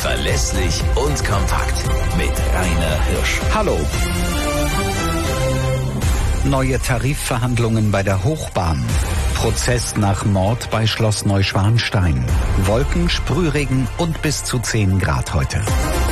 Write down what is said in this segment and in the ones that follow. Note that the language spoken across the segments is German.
Verlässlich und kompakt mit Rainer Hirsch. Hallo. Neue Tarifverhandlungen bei der Hochbahn. Prozess nach Mord bei Schloss Neuschwanstein. Wolken, Sprühregen und bis zu 10 Grad heute.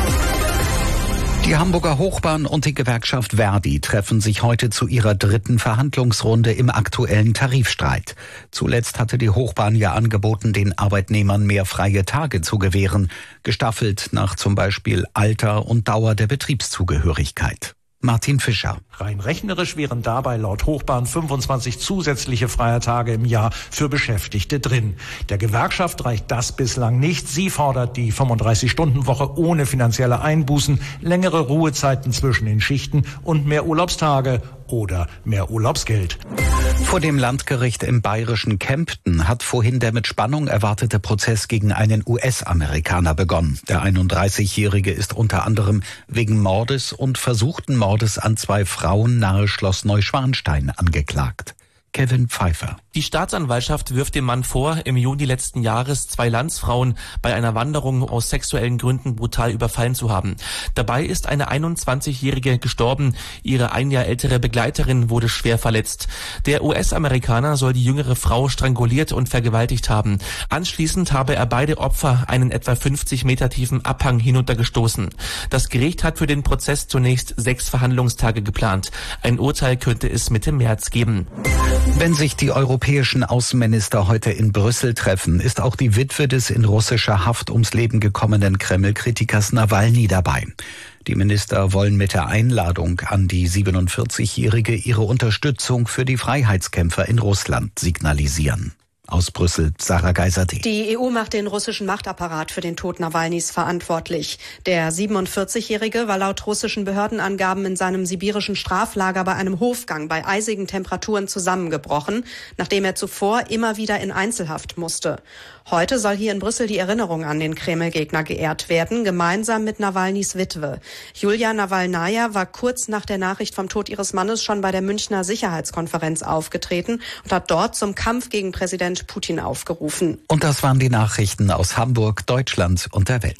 Die Hamburger Hochbahn und die Gewerkschaft ver.di treffen sich heute zu ihrer 3. Verhandlungsrunde im aktuellen Tarifstreit. Zuletzt hatte die Hochbahn ja angeboten, den Arbeitnehmern mehr freie Tage zu gewähren, gestaffelt nach zum Beispiel Alter und Dauer der Betriebszugehörigkeit. Martin Fischer. Rein rechnerisch wären dabei laut Hochbahn 25 zusätzliche freie Tage im Jahr für Beschäftigte drin. Der Gewerkschaft reicht das bislang nicht. Sie fordert die 35-Stunden-Woche ohne finanzielle Einbußen, längere Ruhezeiten zwischen den Schichten und mehr Urlaubstage oder mehr Urlaubsgeld. Vor dem Landgericht im bayerischen Kempten hat vorhin der mit Spannung erwartete Prozess gegen einen US-Amerikaner begonnen. Der 31-Jährige ist unter anderem wegen Mordes und versuchten Mordes an 2 Frauen nahe Schloss Neuschwanstein angeklagt. Kevin Pfeiffer. Die Staatsanwaltschaft wirft dem Mann vor, im Juni letzten Jahres 2 Landsfrauen bei einer Wanderung aus sexuellen Gründen brutal überfallen zu haben. Dabei ist eine 21-Jährige gestorben. Ihre 1 Jahr ältere Begleiterin wurde schwer verletzt. Der US-Amerikaner soll die jüngere Frau stranguliert und vergewaltigt haben. Anschließend habe er beide Opfer einen etwa 50 Meter tiefen Abhang hinuntergestoßen. Das Gericht hat für den Prozess zunächst 6 Verhandlungstage geplant. Ein Urteil könnte es Mitte März geben. Wenn sich die europäischen Außenminister heute in Brüssel treffen, ist auch die Witwe des in russischer Haft ums Leben gekommenen Kreml-Kritikers Nawalny dabei. Die Minister wollen mit der Einladung an die 47-Jährige ihre Unterstützung für die Freiheitskämpfer in Russland signalisieren. Aus Brüssel, Sarah Geiser-D. Die EU macht den russischen Machtapparat für den Tod Nawalnys verantwortlich. Der 47-Jährige war laut russischen Behördenangaben in seinem sibirischen Straflager bei einem Hofgang bei eisigen Temperaturen zusammengebrochen, nachdem er zuvor immer wieder in Einzelhaft musste. Heute soll hier in Brüssel die Erinnerung an den Kreml-Gegner geehrt werden, gemeinsam mit Nawalnys Witwe. Julia Nawalnaja war kurz nach der Nachricht vom Tod ihres Mannes schon bei der Münchner Sicherheitskonferenz aufgetreten und hat dort zum Kampf gegen Präsident Putin aufgerufen. Und das waren die Nachrichten aus Hamburg, Deutschland und der Welt.